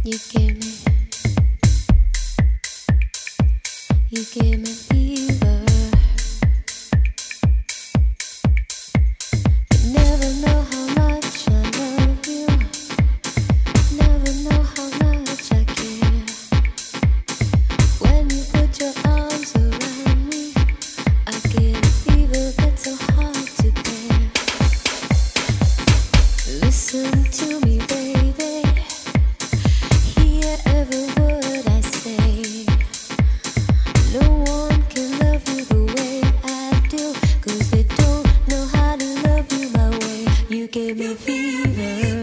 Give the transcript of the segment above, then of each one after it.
You give me fever. You never know how much I love you. Never know how much I care. When you put your arms around me, I get a fever that's so hard to bear. Listen to me, baby. Hear every word I say. No one can love you the way I do, 'cause they don't know how to love you my way. You gave me fever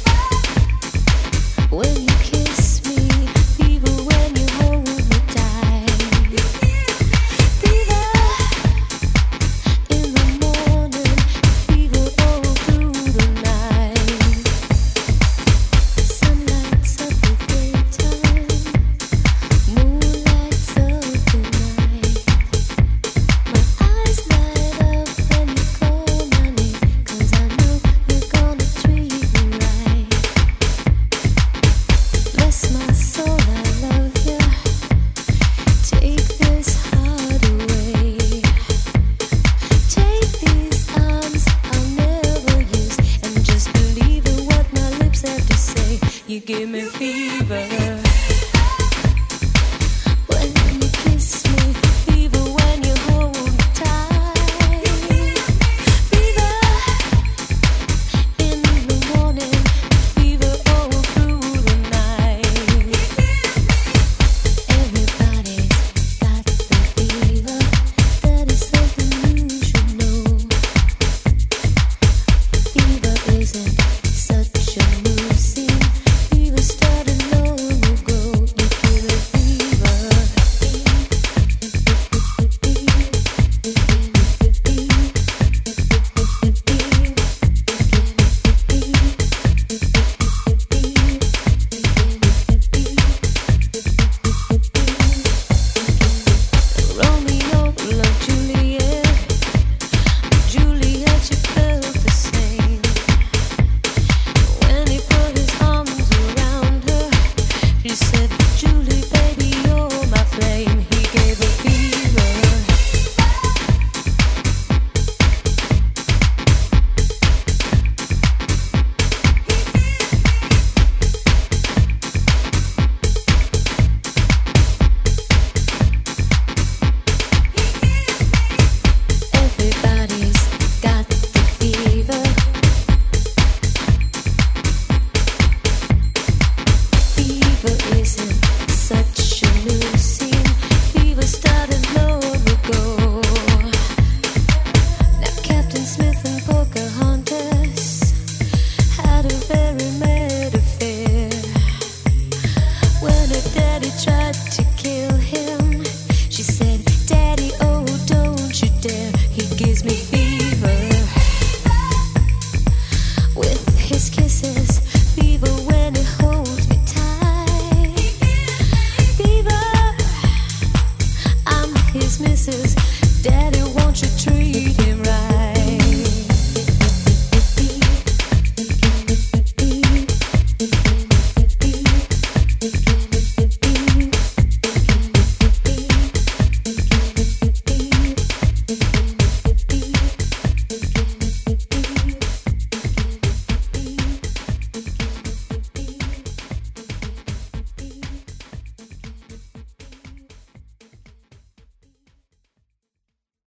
when you kiss me, fever when you hold me tight, fever in the morning, fever all through the night. Sun lights up the daytime, moon lights up the night. My eyes light up when you call my name, 'cause I know you're gonna treat me right. Bless my soul, I love you. Take this heart away. Take these arms I'll never use, and just believe in what my lips have to say. You give me fever.